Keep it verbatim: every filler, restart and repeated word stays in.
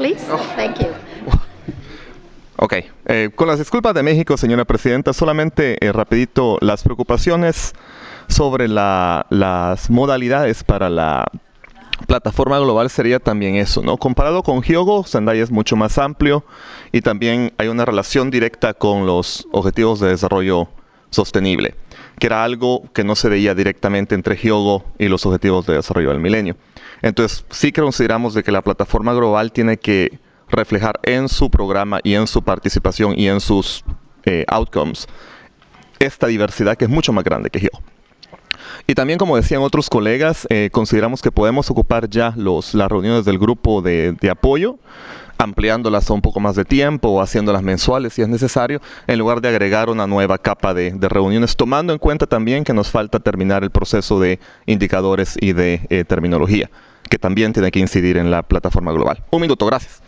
please. Oh. Thank you. Ok, eh, con las disculpas de México, señora presidenta, solamente eh, rapidito las preocupaciones sobre la, las modalidades para la plataforma global sería también eso, ¿no? Comparado con Hyogo, Sendai es mucho más amplio y también hay una relación directa con los objetivos de desarrollo sostenible, que era algo que no se veía directamente entre Hyogo y los objetivos de desarrollo del milenio. Entonces, sí consideramos de que la plataforma global tiene que reflejar en su programa y en su participación y en sus eh, outcomes esta diversidad que es mucho más grande que Hyogo. Y también, como decían otros colegas, eh, consideramos que podemos ocupar ya los, las reuniones del grupo de, de apoyo, ampliándolas a un poco más de tiempo o haciéndolas mensuales si es necesario, en lugar de agregar una nueva capa de, de reuniones, tomando en cuenta también que nos falta terminar el proceso de indicadores y de eh, terminología, que también tiene que incidir en la plataforma global. Un minuto, gracias.